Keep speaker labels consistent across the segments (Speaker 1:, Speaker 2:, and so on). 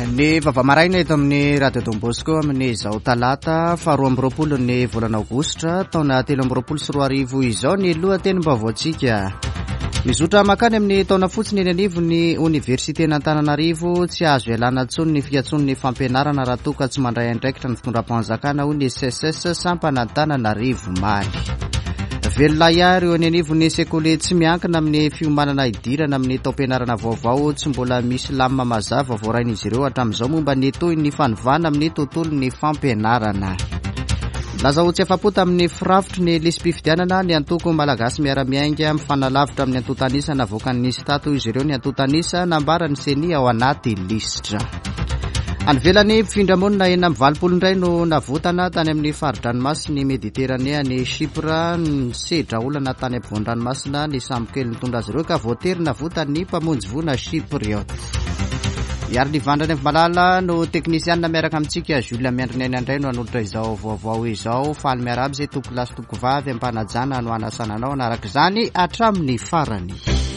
Speaker 1: Ny vavamaraina eto amin'ny Radio Don Bosco amin'ny izao talata 2 ny volana aogositra taona 2024 izao ny lohatenim-baovaontsika. Mizotra makany amin'ny taona fotsiny eny anivo ny Oniversitena Antananarivo tsy azo ialana intsony ny fiantson'ny fampianarana raha toa ka tsy mandray andraikitra ny fitondram-panjakana hoy ny SSS sampana Antananarivo Maly. Velona ihary eo anivo ny sekoly tsy miankina amin'ny fiomanana idirana amin'ny taom-pianarana vaovao tsy mbola misy lamina mazava voarain'izy ireo hatramin'izao momba ny toy ny fanovana amin'ny tontolon'ny fampianarana. Laza ho tsy afapota amin'ny firafitry ny lisym-pifidianana ny antoko malagasy miara-miainga mifanalavitra amin'ny antotanisa navoakan'ny stato izy ireo ny antotanisa nambarany seni ao anaty lisitra. Anvelany mpifindra-monina eny amin'ny 20 indray no navotana tany amin'ny faridranomasina Mediteranea ny Chypre ny sedra olana tany ampovoan-dranomasina ny sambokely nitondra azy ireo ka voatery navotany mpamonjy voana Chypriote. Iary ny vandrany amin'ny malala no teknisianina miaraka amintsika Julia Miandrineny andray no anolotra izao vaovao izao faly miaraby izay toko lasy toko vavy ampanajana no anasananao anaraka izany hatramin'ny farany.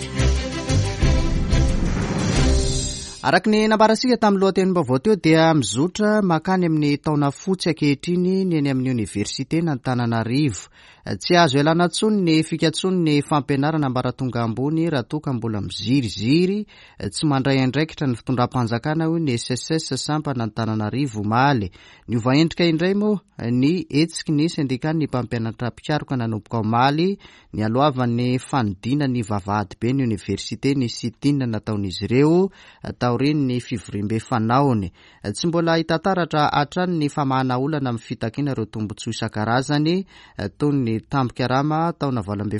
Speaker 1: Araka ny nambarasika tamin'ny lohatenim-baovao teo dia mizotra makany amin'ny taona fotsy ankehitriny ny eny amin'ny Oniversitena Antananarivo. Tsy azo ialana intsony ny fikatsoany ny fampianarana ambaratonga ambony raha toa ka mbola miziriziry tsy mandray andraikitra ny fitondram-panjakana hoy ny SSS sampana Antananarivo Maly. Ny ovaendrika indray moa ny etsiky ny sindikany mpampianatra mpikaroka nanomboka ao Maly ny alohavan'ny fanodina ny vavahady be ny Oniversite ny sitina nataon'izy ireo taoriny ny fivorimbe fanaony. Tsy mbola hitantaratra hatrany ny famahana olana amin'ny fitakiana ireo tombotsoa isan-karazany toy ny tampikarama taona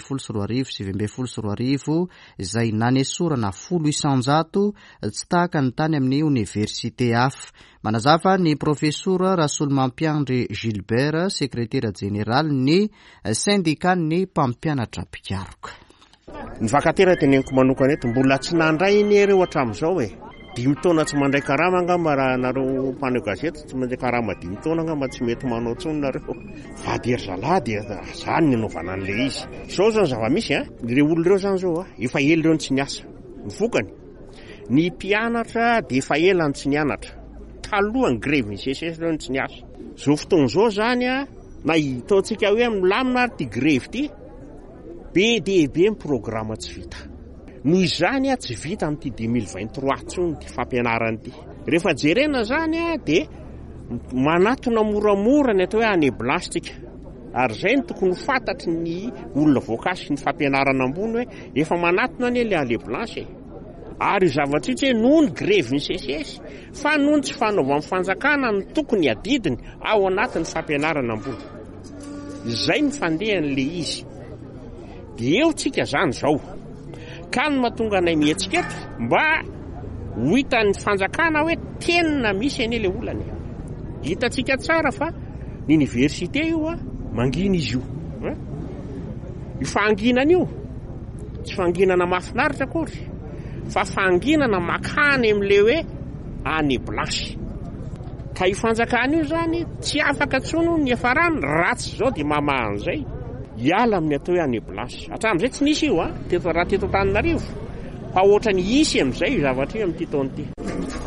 Speaker 1: 2024 izay nanesorana 10 isanjato tsy tahaka ny tany amin'ny oniversite hafa. Manazava ny profesora Rasolomampiandry Gilbert, sekretera jeneraly ny syndikan'ny mpampianatra mpikaroka.
Speaker 2: Ny vakatera teneniko manokana eto mbola tsy nandray iny ireo hatramin'izao e. 5 taona tsy mandray karama angamba raha nareo mpanao gazety tsy mandray karama 5 taona angamba tsy mety manao tsony nareo. Vady erzalady zany ny anaovana an'le izy. Zao zany zava-misy ireo olona ireo zany zao efa ely ireo tsy niasa. Ny vokany ny mpianatra dia efa ela tsy nianatra. Talohany grevy ny CSS ireo tsy niasa. Zao fotoana zao zany na hitaontsika hoe milamina ary ty grevy ty be dia be ny programa tsy vita. Noho izany tsy vita amin'ity 2023 tsony ty fampianarana ity. Rehefa jerena zany dia manatona moramora ny atao hoe année blanche tika. Ary zay ny tokony fantatry ny olona voakasiky ny fampianarana ambony hoe efa manatona ny le année blanche. Ary zava-tsitsy noho ny grevy ny CSS fa noho tsy fanaova amin'ny fanjakana ny tokony adidiny ao anatin'ny fampianarana ambony. Izay ny fandehan'le izy. Dia eo tsika zany zao. Ka ny mahatonga anay mihetsika eto mba ho hitan'ny fanjakana hoe tena misy eny le olany. Hitantsika tsara fa ny oniversite io mangina izy io. Io fanginana io tsy fanginana mahafinaritra akory fa fanginana makany amin'le hoe année blanche. Ka io fanjakana io zany tsy afaka tsony ny efarany ratsy zao dia mamahan'izay. Iala amin'ny atao hoe année blanche. Hatramin'izay tsy nisy io teto raha teto Antananarivo. Fa ohatra ny isy amin'izay zavatra io amin'ity taona ity.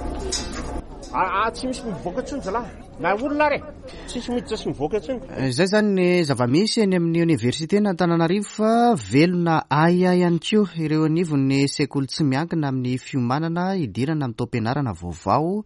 Speaker 2: Tsy misy mivoaka tsony zalahy. Na olona re tsisy miditra sy mivoaka tsony.
Speaker 1: Izay zany ny zava-misy eny amin'ny Oniversitena Antananarivo fa velona aya ihany koa ireo anivon'ny sekoly tsy miankina amin'ny fiomanana idirana amin'ny taom-pianarana vaovao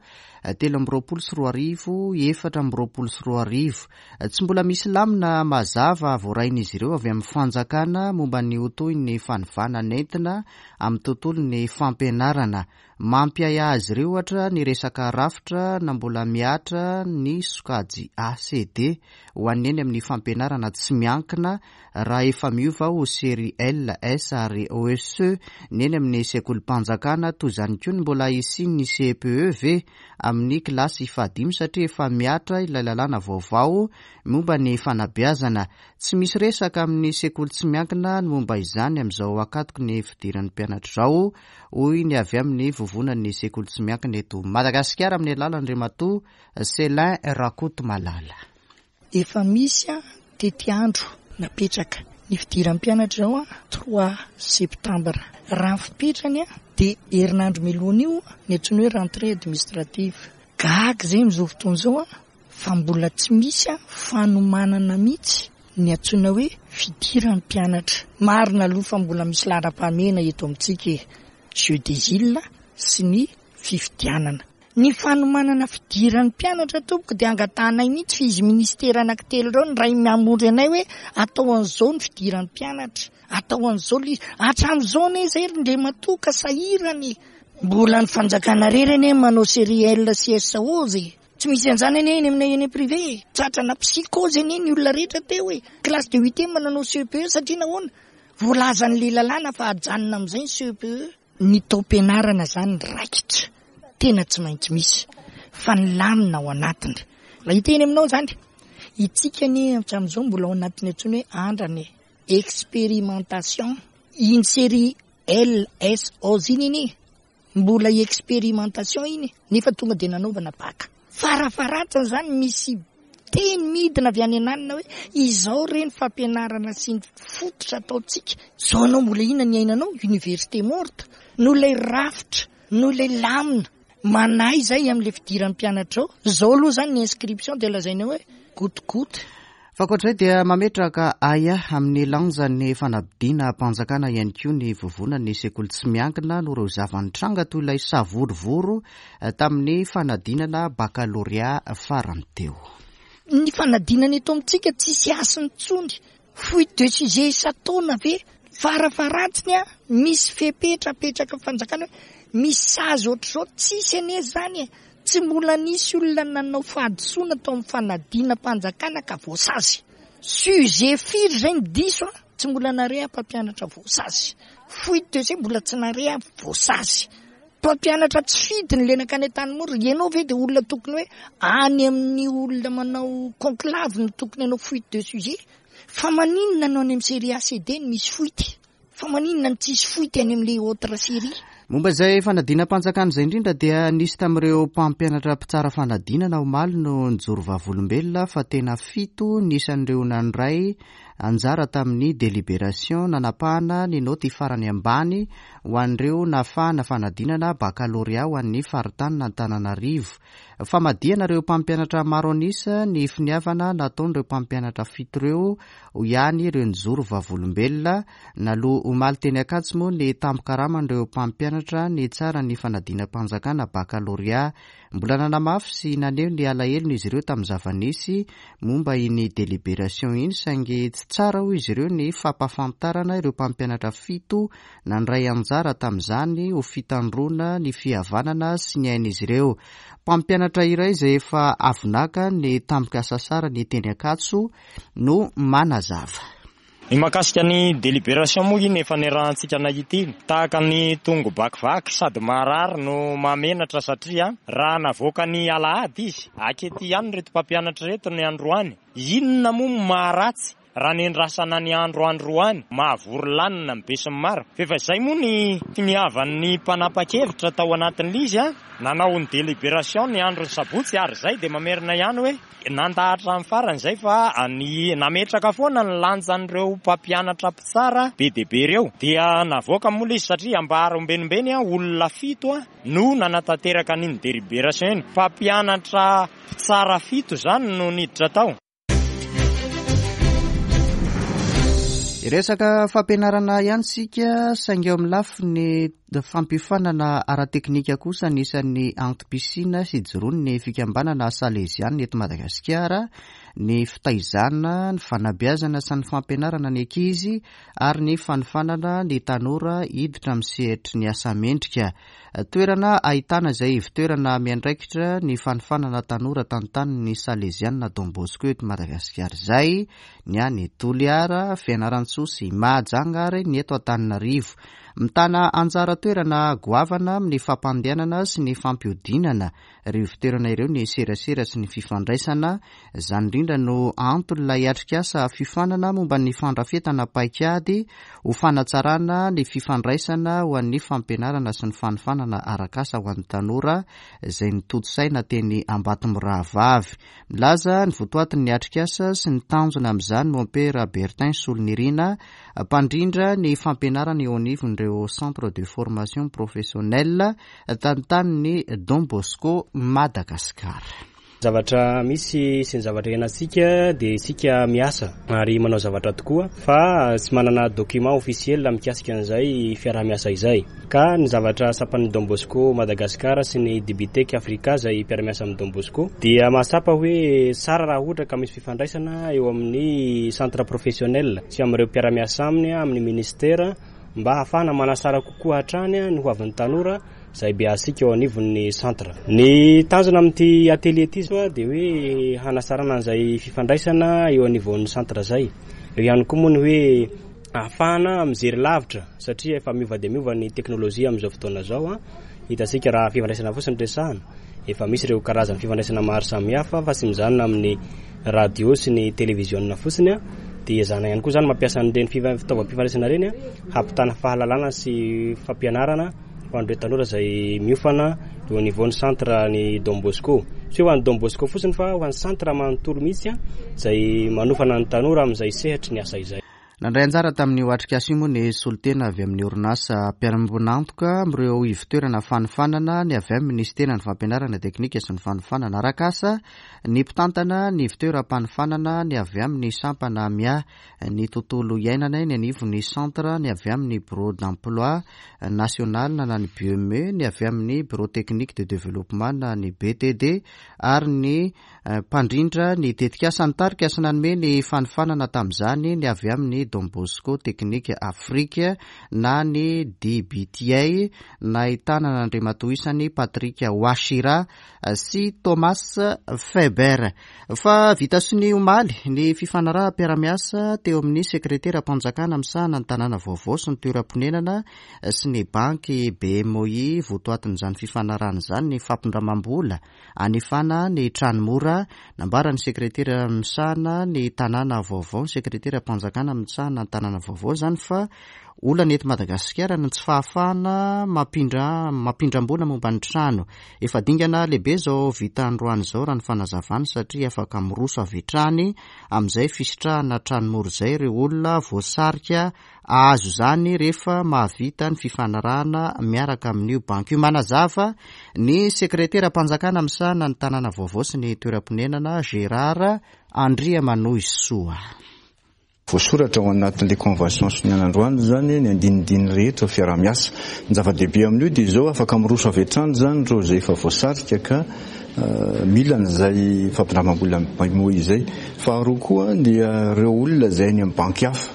Speaker 1: 324 424. Tsy mbola misy lamina mazava voarain'izy ireo avy amin'ny fanjakana momba ny otoy ny fanovana nentina amin'ny tontolon'ny fampianarana. Mampiay azy ireo ohatra ny resaka rafitra na mbola miatra ny sokajy ACD ho aneny amin'ny fampianarana tsy miankina raha efa miova ho série LS ary OSE neny amin'ny sekolim-panjakana toy izany koa ny mbola isin'ny CPEV amin'ny kilasy fahadimy satria efa miatra ilay lalàna vaovao momba ny fanabeazana. Tsy misy resaka amin'ny sekoly tsy miankina ny momba izany amin'izao akatoko ny fidiran'ny mpianatra izao hoy ny avy amin'ny vovonan'ny sekoly tsy miankina eto Madagasikara amin'ny alalan'Andriamatoa Selin Rakoto Malala.
Speaker 3: Efa misy tety andro napetraka ny fidiran'ny mpianatra zao 3 septambra. Raha ny fipetrany dia herinandro meloana io ny antsoina hoe rentrée administrative. Gaga izay amin'izao fotoana izao fa mbola tsy misy fanomanana mihitsy ny antsoina hoe fidiran'ny mpianatra. Marina aloha fa mbola misy laharam-pahamehana eto amintsika jeu des îles sy ny fifidianana. Ny fanomanana fidiran'ny mpianatra tompoko dia angatanay mihitsy fa izy ministera anankitelo ireo ny ray miamondry anay hoe atao an'izao ny fidiran'ny mpianatra, atao an'izao izy hatramin'izao ne zay ndre matoka sahirany. Mbola ny fanjakana rerany manao CRL CSO zay tsy misy an'izany eny aminay eny privé. Tratrana psychose eny ny olona rehetra teo hoe classe de 8e mananao CPE satria nahoana voalazany lehilalàna fa ajanona amin'izay ny CPE. Ny taom-pianarana zany raikitra tena tsy maintsy misy fa ny lamina ao anatiny. La hiteny aminao zany itsika ny hatramin'izao mbola ao anatiny antsony hoe andrany expérimentation iny série LSO iny mbola expérimentation iny nefa tonga dia nanaovana baka. Farafaratsany zany misy teny midina avy any ananina hoe izao reny fampianarana sy ny fototra ataotsika. Zao anao mbola inona ny ainanao université morte no lay rafitra no lay lamina manay zay amin'le fidiran'ny mpianatra ao. Zao aloha zany ny inscription dia lazaina hoe gotigoty.
Speaker 1: Fa koatr'izay dia mametraka aya amin'ny lanjany fanabidiana mpanjakana ihany koa ny vovonany sekoly tsy miankina no ireo zavantranga toy ilay savorovoro tamin'ny fanadinana baccalauréat farany teo.
Speaker 3: Ny fanadinana eto amintsika tsisy asiny tsony fuite de sujet isa-taona ve farafaratsiny misy fepetrapetraka fanjakana misy sazy ohatr'izao tsisy ane zany tsy mbola nisy olona nanao fahadisoana tao amin'ny fanadina mpanjakana ka voasazy. Sujet firy zay ny diso tsy mbola nare mpampianatra voasazy. Fuite de sujet mbola tsy nare voasazy. Mpampianatra tsy fidy ny lenaka any an-tany mora. Ianao ve dia olona tokony hoe any amin'ny olona manao conclave no tokony hanao fuite de sujet. Fa maninona nanao any amin'ny série ACD ny misy fuite. Fa maninona ny tsisy fuite any amin'ilay autre série.
Speaker 1: Momba izay fanadina mpanjakana izay indrindra dia nisy tamin'ireo mpampianatra mpitsara fanadinana omaly no nijoro vavolombelona fa tena 7 nisan'ireo nandray anjara tamin'ny délibération nanapahana ny noty farany ambany ho an'ireo nafahana fanadinana baccalauréat ho an'ny faritany n'Antananarivo. Famadiana ireo mpampianatra maro anisa ny finiavana nataon'ireo mpampianatra 7 ireo ho ihany ireo nijoro vavolombelona. Naloha omaly teny Ankatso moa ny tampokaramana mpampianatra ny tsara ny fanadina mpanjakana baccalauréat. Mbola nanamafy sy naneho ny alahelo izy ireo tamin'ny zavanisy momba iny délibération iny saingy tsy tsara ho izy ireo ny fampafantarana ireo mpampianatra 7 nandray anjara tamin'izany ho fitandrona ny fihavanana sy ny ain'izy ireo. Mpampianatra iray izay efa avonaka ny tampoka sasara ny teny Ankatso no manazava.
Speaker 4: Ny mahakasika ny délibération moa iny efa nerahantsika nahity tahaka ny tongo bakivaky sady marary no mamenatra satria raha navoaka ny alahady izy akety ihany reto mpampianatra reto ny androany inona moa maharatsy raha nendrasana ny androany mahavory lanina mibesiny maro. Fefa izay moa ny finiavan'ny mpanapa-kevitra tao anatin'ilay izy nanao ny délibération ny andro sabotsy ary izay dia mamerina ihany hoe nandahatra amin'ny farany izay fa ny nametraka foana ny lanjan'ireo mpampianatra mpitsara be dia be ireo dia navoaka moa izy satria ambara ombenimbeny olona 7 no nanatanteraka n'iny délibération iny. Mpampianatra mpitsara 7 zany no niditra tao.
Speaker 1: Resaka fampianarana ihany sika saingy eo amin'ny lafiny fampifanana ara-teknika kosa anisan'ny antom-pisina sy joroany ny fikambanana Salesiana eto Madagasikara ny fitaizana ny fanabeazana sy ny fampianarana ny ankizy ary ny fanofanana ny tanora hiditra amin'ny sehatry ny asa mendrika. Toerana ahitana izay ivitoerana miandraikitra ny fanofanana tanora tantany ny Salesiana Don Bosco eto Madagasikara izay ny any Toliara, Fianaratsoa sy Mahajanga ny eto Antananarivo. Mitana anjara toerana goavana amin'ny fampandehanana sy ny fampiodinana ireo fitoerana ireo ny serasera sy ny fifandraisana. Izany indrindra no antony atrikasa fifanana momba ny fandrafetana paikady ho fanatsarana ny fifandraisana ho an'ny fampianarana sy ny fanofanana arakasa ho an'ny tanora izay nitodi-saina teny Ambatomirahavavy. Milaza ny votoatin'ny atrikasa sy ny tanjona amin'izany Mompera Bertin Solonirina mpandrindra ny fampianarana eo anivon'ireo amin'ireo centre de formation professionnelle tantaniny Don Bosco Madagasikara.
Speaker 5: Zavatra misy sy ny zavatra iainantsika dia isika miasa ary manao zavatra tokoa fa tsy manana document officiel mikasika an'izay fiarah-miasa izay. Ka ny zavatra sapan'ny Don Bosco Madagasikara sy ny Dibitec Afrika izay mpiara-miasa amin'ny Don Bosco dia mahasapa hoe tsara raha ohatra ka misy fifandraisana eo amin'ny centre professionnel sy amin'ireo mpiara-miasa aminy amin'ny ministera mba hafana manasara kokoa hatrany ny hoavin'ny tanora izay be asika eo anivon'ny centre. Ny tanjona amin'ity atelier ity zao dia hoe hanasarana an'izay fifandraisana eo anivon'ny centre izay. Eo ihany koa moa ny hoe ahafahana mijery lavitra satria efa miova dia miova ny teknôlôjia amin'izao fotoana zao. Hitasika raha fifandraisana fotsiny resahana efa misy ireo karazany fifandraisana maro samihafa fa sy mijanona amin'ny radio sy ny televizionna fotsiny dia zana ihany koa zany mampiasa an'ireny fitaovam-pifandraisana ireny hampitana fahalalana sy fampianarana ho an'ireo tanora izay miofana eo anivon'ny centre ny Don Bosco. Tsy ho an'ny Don Bosco fotsiny fa ho an'ny centre manontolo mihitsy izay manofana ny tanora amin'izay sehatry ny asa izay.
Speaker 1: Nandray anjara tamin'ny oatrikasa io moa ny solitena avy amin'ny orinasa mpiara-mibonantoka amin'ireo ivitoerana fanofanana ny avy amin'ny ministera ny fampianarana teknika sy ny fanofanana arakasa ny mpitantana ny ivitoeram-panofanana ny avy amin'ny sampana mia ny tontolo iainana ny anivon'ny centre ny avy amin'ny bureau d'emploi national na ny BME ny avy amin'ny bureau technique de développement na ny BTD ary ny mpandrindra ny tetikasa ny tarika sy nanome ny fanofanana tamin'izany ny avy amin'ny Don Bosco Technique Afrique na ny DBTA na ahitana nandrimatoisany Patrick Washira sy Thomas Feber. Fa vita sy ny omaly ny fifanaraha mpiara-miasa teo amin'ny sekretera mpanjakana misahana ny tanàna vaovao sy ny toeram-ponenana sy ny banky BMOI votoatin'izany fifanarahana izany ny fampindramam-bola anifana ny tranomora nambara ny sekretera misahana ny tanàna vaovao ny sekretera mpanjakana misahana ny tanàna vaovao zany fa olana eto Madagasikara ny tsy fahafahana mampindram-bola momba ny trano efa dingana lehibe zao vita androany zao raha ny fanazavany satria afaka miroso avy trany amin'izay fisitrahana tranomora izay ireo olona voasarika azo zany rehefa mahavita ny fifanarahana miaraka amin'io banky io. Manazava ny sekretera mpanjakana misahana ny tanàna vaovao sy ny toeram-ponenana Gérard Andria Manoisoa.
Speaker 6: Voasoratra ao anatin'ilay convention sonina androany zany ny andinidiny rehetra fiara-miasa. Ny zava-dehibe amin'io dia izao afaka miroso avy hatrany zany reo izay efa voasarika ka mila n'izay fampindramam-bola BMOI izay. Faharoa koa dia ireo olona izay ny amin'ny banky hafa.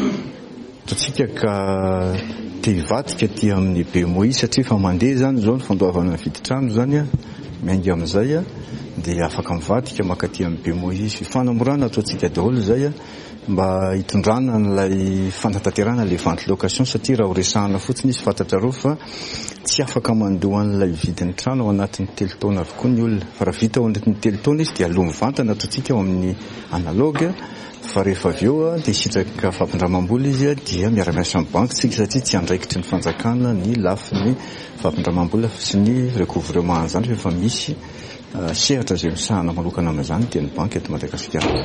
Speaker 6: Ataontsika ka te hivadika aty amin'ny BMOI satria efa mandeha zany izao ny fandoavana ny viditrano zany miainga amin'izay dia afaka mivadika makaty amin'ny BMOI. Fanamorana ataontsika daholo izay mba hitondrana n'ilay fanatanterana ilay vente location satria raha horesahana fotsiny izy fantatra reo fa tsy afaka mandoa an'ilay vidin'ny trano ao anatin'ny telo taona avokoa ny olona fa raha vita ao anatin'ny telo taona izy dia aloha mivantana ataontsika ao amin'ny analogue fa rehefa avy eo dia sitraka fampindramam-bola izy dia miara-miasa amin'ny banky tsika satria tsy andraikitry ny fanjakana ny lafiny fampindramam-bola sy ny recouvrement zany rehefa misy sehatra izay misahana manokana amin'izany dia ny banky eto Madagasikara.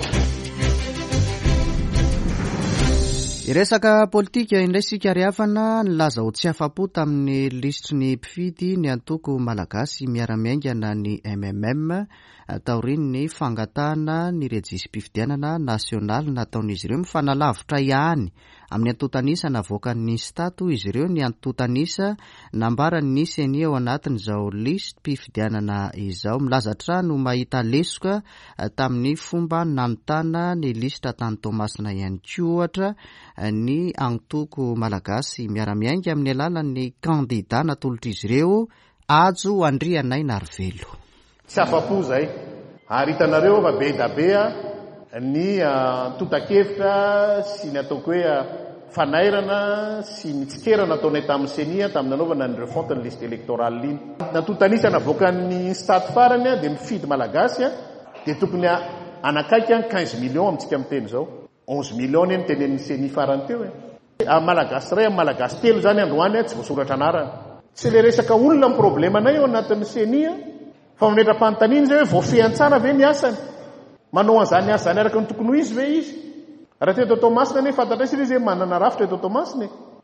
Speaker 1: Iresaka politika indray sika riavana nilaza ho tsy afa-po tamin'ny lisitry ny mpifidy ny antoko malagasy miara-miaingana ny MMM taoriny ny fangatahana ny rejis-pifidianana nasionaly nataon'izy ireo mifanalavitra ihany amin'ny antotanisa navoakan'ny stato izy ireo ny antotanisa nambarany nisy eny ao anatin'izao listy mpifidianana izao milazatra no mahita lesoka tamin'ny fomba nanotana ny lisitra tany Tomasina ihany koa ohatra ny antoko malagasy miara-miainga amin'ny alalan'ny kandida natolotra izy ireo ajo Andrianay Narvelo.
Speaker 7: Tsy afa-po zay ary hitanareo fa be da be ny totakevitra sy ny ataoko hoe fanairana sy ny tsikerana ataonay tamin'ny senia tamin'ny nanaovana ny refonte ny liste électorale iny natotanisa navoakan'ny stade farany dia mifidy malagasy dia tokony anakaiky 15 millions amintsika amin'ny teny zao 11 millions ny tenen'ny senia farany teo malagasy ray amin'ny malagasy telo zany androany tsy voasoratra anarana tsy le resaka olona amin'ny problemanay eo anatin'ny senia fa manetram-panontaniana zay hoe voafehan-tsara ve ny asany manao an'izany asany araka ny tokony ho izy ve izy raha teto Tomasina ne fantatra izy izy manana rafitra eto Tomasina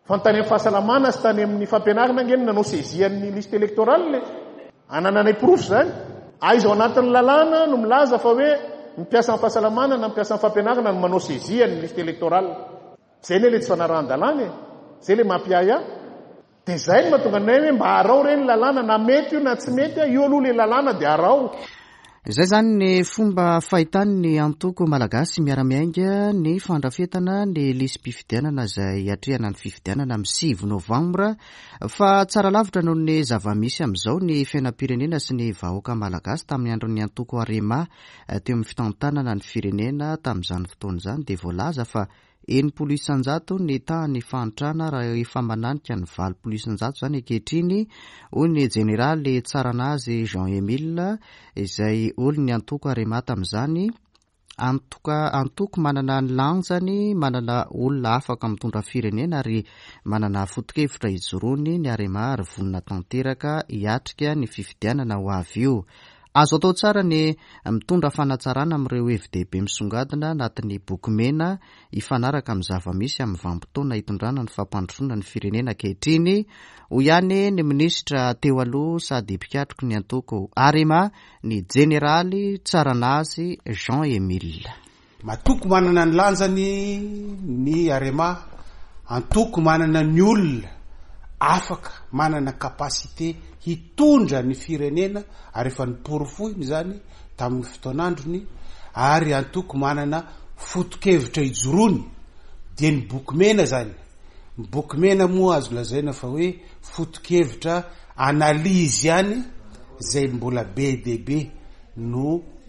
Speaker 7: fa ny tany amin'ny fahasalamana sy tany amin'ny fampianarana angeny nanao sezian'ny liste électorale anananay profo zany aizo anatin'ny lalàna no milaza fa hoe mipiasa amin'ny fahasalamana na mipiasa amin'ny fampianarana no manao sezian'ny liste électorale. Zay le tsy fanarahan-dalàna zay le mampiaya dia zay no mahatonga anay hoe mba arao reny lalàna na mety io na tsy mety io aloha le lalàna dia arao.
Speaker 1: Izay zany ny fomba fahitany ny antoko malagasy miara-miainga ny fandrafetana ny lisym-pifidianana izay atrehana ny fifidianana amin'ny 9 novambra fa tsara lavitra noho ny zava-misy amin'izao ny fiainam-pirenena sy ny vahoaka malagasy tamin'ny andron'ny antoko Arema teo amin'ny fitantanana ny firenena tamin'izany fotoana izany dia voalaza fa 9,100 ny tahany fantrana raha efa mananika ny 9,100 zany ankehitriny hoy ny jeneraly Tsaranazy Jean-Emile izay olony antoko Arema tamin'izany antoko manana ny lanjany manana olona afaka mitondra firenena ary manana foto-kevitra hijoroany ny Arema ary vonina tanteraka hiatrika ny fifidianana ho avy io. Azo atao tsara ny mitondra fanatsarana amin'ireo FDB misongadina anatin'ny boky mena hifanaraka amin'ny zava-misy amin'ny vanim-potoana hitondrana ny fampandrosoana ny firenena ankehitriny ho ihany ny minisitra teo aloha sady mpikatroko ny antoko Arema ny jeneraly Tsaranazy Jean-Emile.
Speaker 8: Matoko manana ny lanjany ny Arema, antoko manana ny olona afaka manana kapasite hitondra ny firenena ary efa niporofoiny zany tamin'ny fotoanandrony ary antoko manana foto-kevitra hijoroany dia ny boky mena zany. Ny boky mena moa azo lazaina fa hoe foto-kevitra analizy ihany zay mbola be dia be no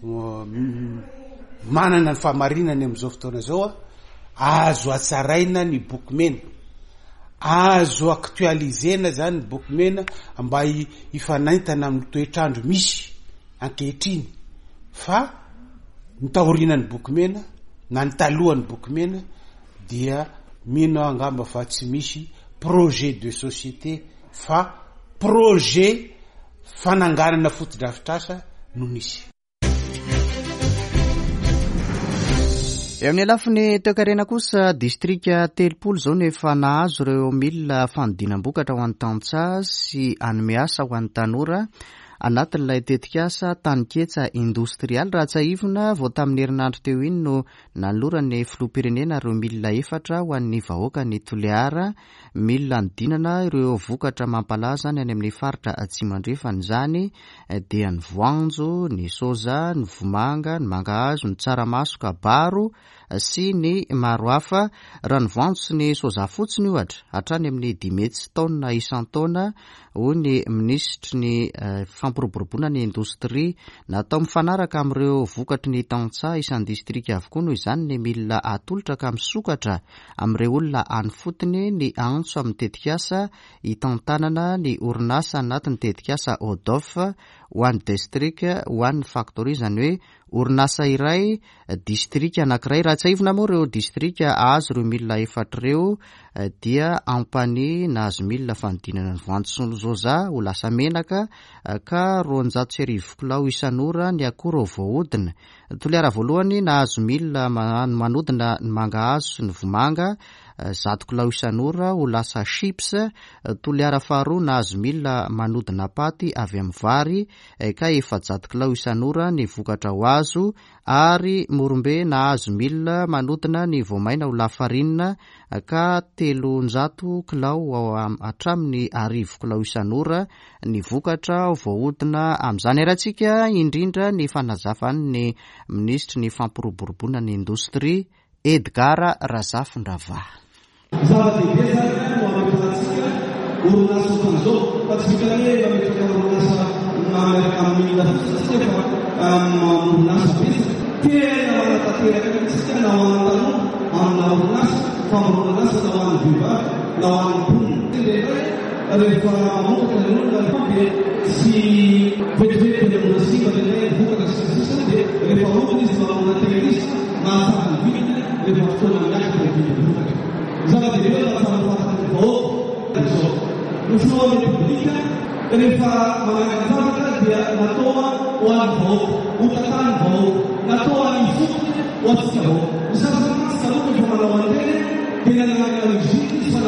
Speaker 8: manana ny fahamarinany amin'izao fotoana zao azo atsaraina ny boky mena, azo aktualizena zany boky mena mba ifanaintana amin'ny toetrandro misy ankehitriny. Fa nitaoriana ny boky mena na nitalohany boky mena dia mino angamba fa tsy misy projet de société fa projet fananganana foto-drafitrasa no misy.
Speaker 1: Eo amin'ny lafiny toekarena kosa distrika 3 zao no efa nahazo ireo milina fanodinam-bokatra ho an'ny tantsa sy anome asa ho an'ny tanora anatin'ilay tetikasa taniketsa industrialy raha tsy ahivona vao tamin'ny herinandro teo iny no nanolorany filoham-pirenena ireo milina 4 ho an'ny vahoaka ny Toliara, milina nodinana ireo vokatra mampalaza ny any amin'ny faritra Atsimandrefana izany dia ny voanjo, ny soja, ny vomanga, ny mangahazo, ny tsaramaso, kabaro sy ny maro hafa. Raha ny voanjo sy ny soja fotsiny ohatra hatrany amin'ny 10 taona isan-taona hoy ny minisitry ny fampiroboroboana ny indostria natao mifanaraka amin'ireo vokatry ny tantsa isan'ny distrika avokoa noho izany ny milina atolotra ka misokatra amin'ireo olona any fotony ny antso amin'ny tetikasa hitantanana ny orinasa anatin'ny tetikasa ODOF ho an'ny distrika ho an'ny factory izany hoe orinasa iray distrika anankiray. Raha tsy ahivona moa ireo distrika azo ireo milina 4 ireo dia ampany nahazo milina fanodinana ny voanjo sy ny soja ho lasa menaka ka 200 kilao isan'ora ny akora voahodina. Toliara voalohany nahazo milina manodina ny mangahazo sy ny vomanga 100 kilao isan'ora ho lasa chips. Toliara faharoa nahazo milina manodina paty avy amin'ny vary ka 400 kilao isan'ora ny vokatra ho azo ary morombe nahazo milina manodina ny voamaina ho lafarinina ka 300 kilao hatramin'ny 10 kilao isan'ora ny vokatra voahodina amin'izany. Arahantsika indrindra ny fanazavan'ny ministry ny fampiroboroboana ny indostria Edgar Razafindrava.
Speaker 9: Zava-dehibe zany no ametrahantsika orinasa okan'izao fa tsy vita hoe mametraka orinasa mameraka amin'ny lafotsitsika fa orinasa betsaka tena manatanteraka antsika na ho an'ny tanoa amina orinasa fa orinasa na ho an'ny vehivavy na ho an'ny mponina rehefa mamokatra ny olona dia tsy vetivety amina simba lelay vokatra sy sisany dia rehefa olona izy mamona tehirisy mahafaty ny vidiny rehefa fotoana miasa dia vidy vokatra. Zava-dehibe mahafahafatany vahoaka izao. Ny filohan'ny publika rehefa manangana zavatra dia natao ho an'ny vahoaka, ho tatany vahoaka, natao an'ny fotony ho antsika vahoaka. Ny zava-masika aloha rehefa manao an'ireny dia nanangana ny zidiny sy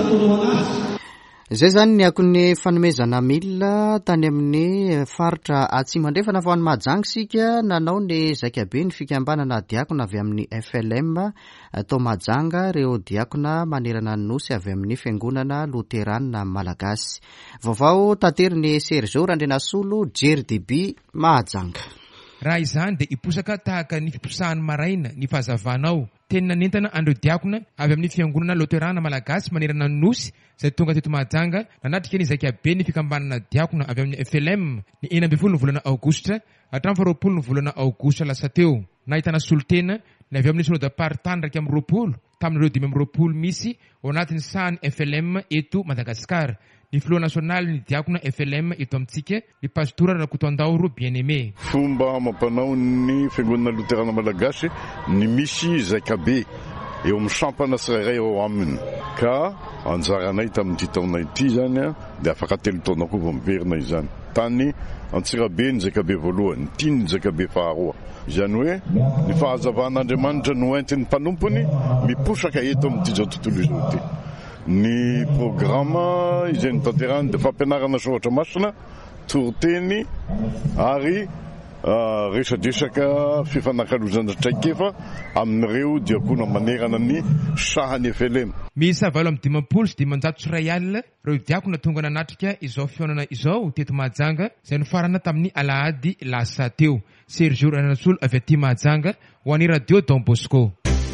Speaker 1: izay zany ny akon'ny fanomezana milina tany amin'ny faritra atsimo andrefana fa ho any Mahajanga sika nanao ny zaikabe ny fikambanana diakona avy amin'ny FLM tao Mahajanga reo diakona manerana ny nosy avy amin'ny fiangonana loterana malagasy. Vaovao tanteriny Sergio Randrenasolo JRDB Mahajanga.
Speaker 10: Raha izany dia iposaka tahaka ny fiposahany maraina ny fahazavanao tena nentana andreo diakona avy amin'ny fiangonana loterana malagasy manerana ny nosy izay tonga teto Mahajanga nanatrika ny zaikabe ny fikambanana diakona avy amin'ny FLM ny 12 ny volana Aogositra hatramin'ny 20 ny volana Aogositra lasa teo. Nahitana solotena ny avy amin'ny solodam-paritany raika amin'ny 20 tamin'ireo 5 misy ao anatin'ny sahany FLM eto Madagasikara. Ny filoha nasionaly ny diakona FLM eto amintsika ny pastora Rakotondaoro bien-aimé.
Speaker 11: Fomba mampanao ny fiangonana loterana malagasy ny misy zaikabe eo amin'ny sampana tsirairay eo aminy ka anjaranay tamin'ity taona ity zany dia afaka 3 taona koa miverina izany tany Antsirabe ny zaikabe voalohany, ty ny zaikabe faharoa. Izany hoe ny fahazavan'Andriamanitra no entin'ny mpanompony miposaka eto amin'ity zao tontolo izao ty. Ny programma izay nitanterahany dia fampianarana soratra masina, toroteny ary resadresaka fifanakalozana traikefa amin'ireo diakona manerana ny sahany FLM.
Speaker 10: Misa 750 sy 100 alina reo diakona tonga nanatrika izao fionana izao teto Mahajanga izay nofarana tamin'ny alahady lasa teo. Sergio Randrenasolo avy aty Mahajanga ho an'ny radio Don Bosco.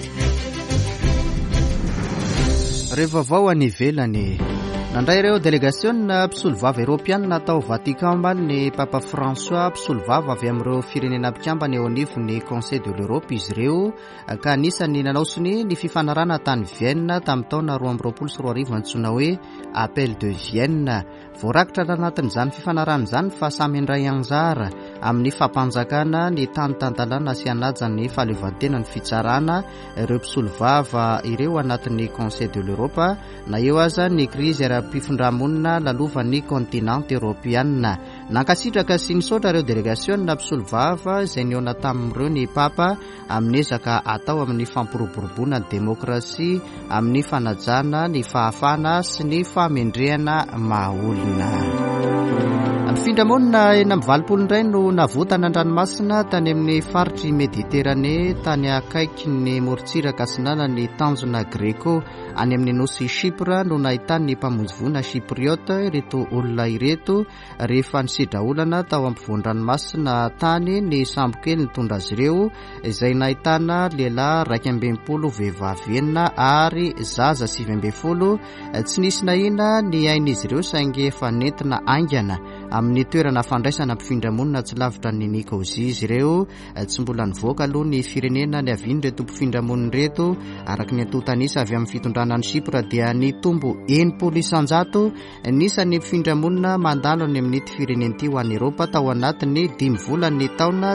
Speaker 1: Rehefa vao any ivelany nandray ireo délégation mpisolovava Europiana tao Vatican ambany ny Papa François mpisolovava avy amin'ireo firenena mpikambana eo anivon'ny Conseil de l'Europe izy ireo ka anisany nanaosony ny fifanarana tany Vienne tamin'ny taona 2024 antsoina hoe Appel de Vienne. Voarakitra anatin'izany fifanarana izany fa samy indray anjara amin'ny fampanjakana ny tany tantalana sy anaja ny fahaleovantena ny fitsarana ireo mpisolovava ireo anatin'ny Conseil de l'Europe na eo aza ny krizy ara-pifondramonina lalovan'ny continent européenne. Nankasitraka sy nisaotra ireo délégation mpisolovava izay niona tamin'ireo ny Papa amin'ny ezaka atao amin'ny fampiroboroboana ny demokrasia amin'ny fanajana ny fahafana sy ny famendrehana mahaolona. Findramonina ena amin'ny 20 indray no navotana an-dranomasina tany amin'ny faritry Mediterane tany akaiky ny morontsiraka sinana ny tanjona Greco any amin'ny nosy Chypre no nahitany ny mpamonjy voina Chypriote ireto olona ireto rehefa nisidra olana tao ampovoan-dranomasina tany ny sambokely nitondra azy ireo izay nahitana lehilahy 220 vehivavy enina ary zaza 20 tsy nisy nahina ny ain'izy ireo saingy efa nentina aingana amin'ny toerana fandraisana mpifindраmonina tsy lavitra ny Nicosia izy ireo tsy mbola nivoaka aloha ny firenena ny aviany reto mpifindramony reto araka ny antotanisa avy amin'ny fitondrana ny Chypre dia ny tombo 900 nisan'ny mpifindramona mandalo any amin'ity firenen'ity ho an'ny Europa tao anatiny 5 volany taona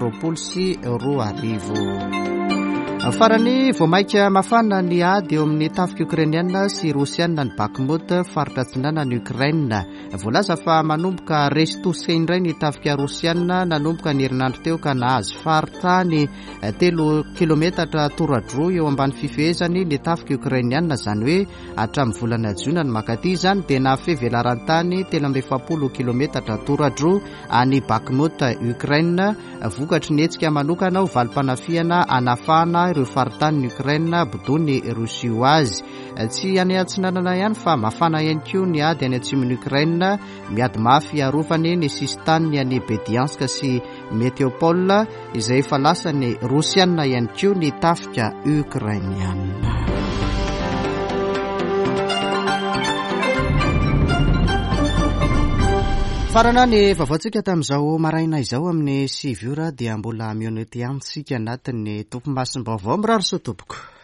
Speaker 1: 2022. Farany voamaika mafana ny ady eo amin'ny tafika Ukrainiana sy Rosiana ny Bakhmut faritra atsinana ny Ukraine. Voalaza fa manomboka resitosika indray ny tafika Rosiana nanomboka ny herinandro teo ka nahazo faritany 3 kilometatra toradroa eo ambany fifehezany ny tafika Ukrainiana zany hoe hatramin'ny volana Jiona ny makaty zany dia nahafe velarantany 370 kilometatra toradroa any Bakhmut Ukraine vokatry ny hetsika manokana ho valim-panafiana anafana ireo faritany Ukraine bodony Rosia ho azy. Tsy any atsinanana ihany fa mafana ihany koa ny ady any atsimon'ny Ukraine miady mafy arovany ny sistany any Bediansk sy Meteopole izay efa lasany Rosiana ihany koa ny tafika Ukrainiana. Farana ny vavaontsika tamin'izao maraina izao amin'ny 7 ora dia mbola mionety antsika anatin'ny tompomasim-baovao mirary soa tompoko.